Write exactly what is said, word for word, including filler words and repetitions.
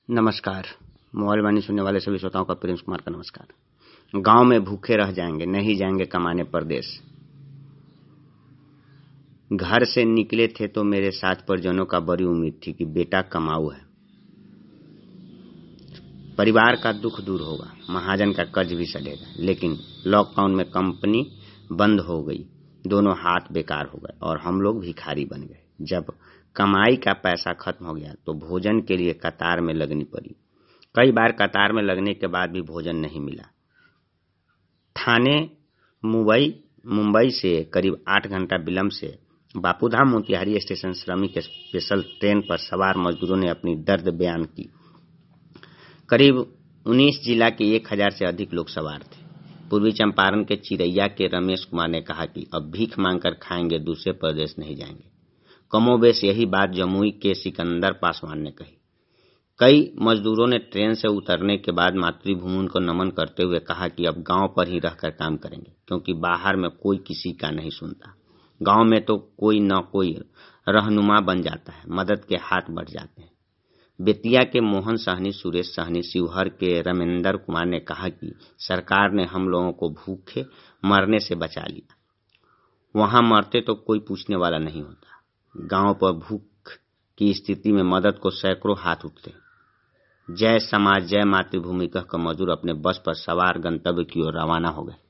नमस्कार। मोबाइल वाणी सुनने वाले सभी श्रोताओं का प्रिंस कुमार का नमस्कार। गांव में भूखे रह जाएंगे, नहीं जाएंगे कमाने परदेश। घर से निकले थे तो मेरे साथ परिजनों का बड़ी उम्मीद थी कि बेटा कमाऊ है, परिवार का दुख दूर होगा, महाजन का कर्ज भी सधेगा। लेकिन लॉकडाउन में कंपनी बंद हो गई, दोनों हाथ बेकार हो गए और हम लोग भिखारी बन गए। जब कमाई का पैसा खत्म हो गया तो भोजन के लिए कतार में लगनी पड़ी। कई बार कतार में लगने के बाद भी भोजन नहीं मिला। थाने मुंबई मुंबई से करीब आठ घंटा विलंब से बापूधाम मोतिहारी स्टेशन श्रमिक स्पेशल ट्रेन पर सवार मजदूरों ने अपनी दर्द बयान की। करीब उन्नीस जिला के एक हजार से अधिक लोग सवार थे। पूर्वी चंपारण के चिरैया के रमेश कुमार ने कहा कि अब भीख मांगकर खाएंगे, दूसरे प्रदेश नहीं जाएंगे। कमोबेश यही बात जमुई के सिकंदर पासवान ने कही। कई मजदूरों ने ट्रेन से उतरने के बाद मातृभूमि को नमन करते हुए कहा कि अब गांव पर ही रहकर काम करेंगे, क्योंकि बाहर में कोई किसी का नहीं सुनता। गांव में तो कोई न कोई रहनुमा बन जाता है, मदद के हाथ बढ़ जाते हैं। बेतिया के मोहन सहनी, सुरेश सहनी, शिवहर के रमेंद्र कुमार ने कहा कि सरकार ने हम लोगों को भूखे मरने से बचा लिया। वहां मरते तो कोई पूछने वाला नहीं होता। गांव पर भूख की स्थिति में मदद को सैकड़ों हाथ उठते। जय समाज, जय मातृभूमि कहकर मजदूर अपने बस पर सवार गंतव्य की ओर रवाना हो गए।